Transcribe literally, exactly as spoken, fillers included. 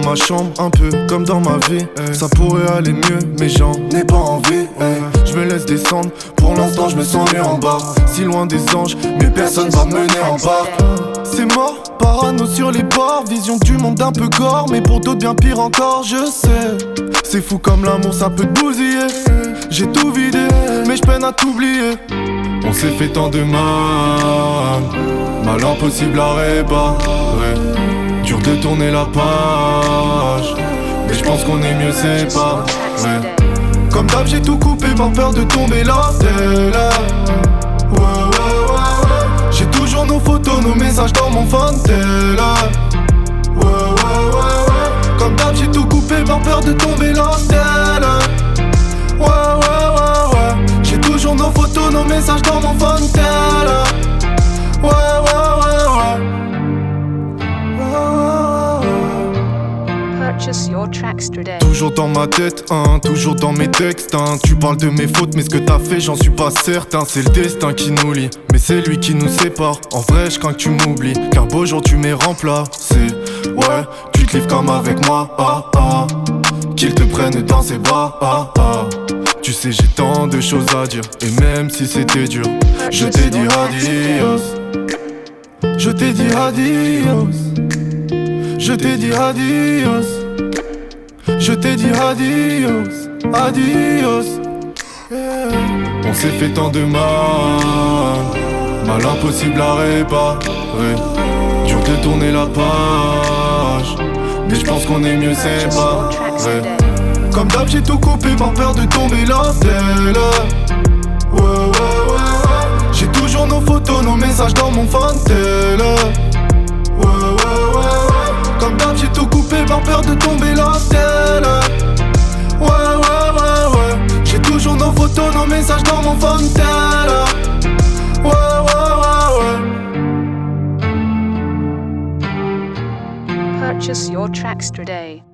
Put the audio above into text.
ma chambre, un peu comme dans ma vie. Ça pourrait aller mieux, mais j'en ai pas envie. Je me laisse descendre, pour l'instant je me sens mieux en bas. Si loin des anges, mais personne va me mener en bas. C'est mort, parano sur les bords, vision du monde un peu gore, mais pour d'autres bien pire encore, je sais. C'est fou comme l'amour, ça peut te bousiller. J'ai tout vidé, mais je peine à t'oublier. On s'est fait tant de mal, mal impossible à réparer. Dur de tourner la page, mais je pense qu'on est mieux séparés. Comme d'hab j'ai tout coupé par peur de tomber là. T'es là, ouais ouais ouais ouais. J'ai toujours nos photos, nos messages dans mon phone. T'es là, ouais ouais ouais ouais. Comme d'hab j'ai tout coupé par peur de tomber là. T'es là, ouais ouais ouais ouais. J'ai toujours nos photos, nos messages dans mon phone. T'es là, ouais ouais ouais ouais. Purchase your tracks today. Toujours dans ma tête, hein, toujours dans mes textes, hein. Tu parles de mes fautes, mais ce que t'as fait, j'en suis pas certain. C'est le destin qui nous lie, mais c'est lui qui nous sépare. En vrai, je crains que tu m'oublies, qu'un beau jour tu m'aies remplacé. Ouais, tu te livres comme avec moi, ah ah. Qu'il te prenne dans ses bras, ah ah. Tu sais, j'ai tant de choses à dire, et même si c'était dur, je t'ai dit adios. Je t'ai dit adios. Je t'ai dit adios. Je t'ai dit adios, adios. Yeah. On s'est fait tant de mal, mal impossible à réparer. Dur de tourner la page, mais je pense qu'on est mieux séparés. Comme d'hab j'ai tout coupé par peur de tomber là. T'es là, ouais ouais ouais ouais. J'ai toujours nos photos, nos messages dans mon phone. T'es là, ouais ouais ouais ouais. Comme d'hab j'ai tout coupé par peur de tomber là. T'es là, ouais ouais ouais ouais. J'ai toujours nos photos, nos messages dans mon phone. T'es là, ouais ouais ouais ouais. Purchase your tracks today.